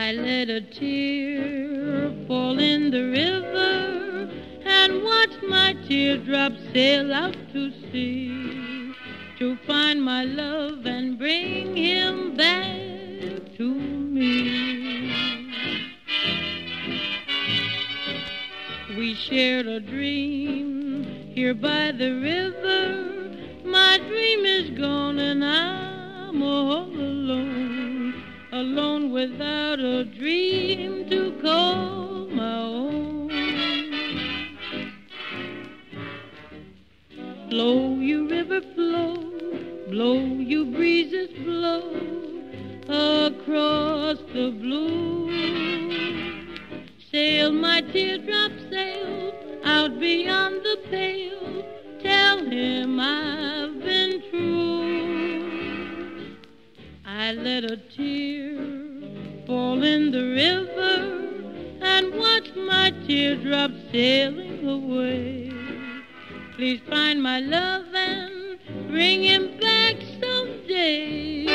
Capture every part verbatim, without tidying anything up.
I let a tear fall in the river and watch my teardrops sail out to sea to find my love and bring him back to me. We shared a dream here by the river. My dream is gone and I'm all alone, alone without a dream to call my own. Flow, you river, flow, blow, you breezes, blow across the blue. Sail, my teardrop, sail out beyond the pale. Tell him I've been true. I let a tear fall in the river and watch my teardrops sailing away. Please find my love and bring him back someday.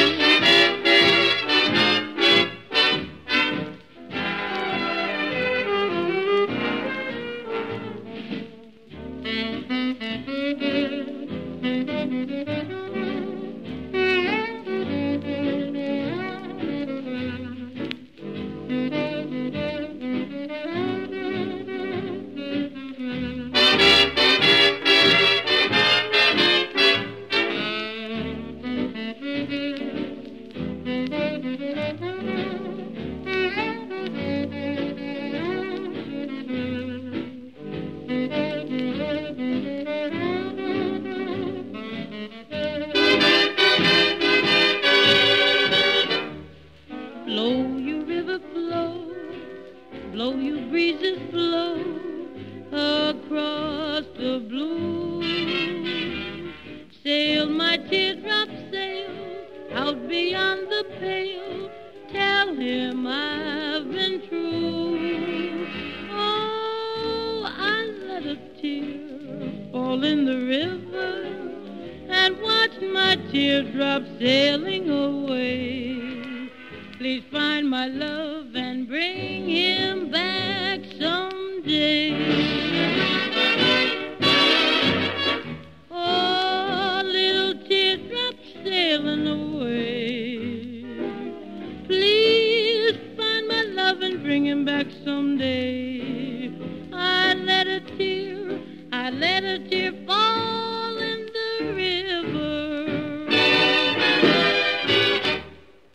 Blow, you river, blow, blow, you breezes, blow across the blue. Sail, my teardrop, sail out beyond the pale. Tell him I've been true. Oh, I let a tear fall in the river and watch my teardrops sailing away. Please find my love and bring him back someday. Oh, little teardrop sailing away. Please find my love and bring him back someday. I let a tear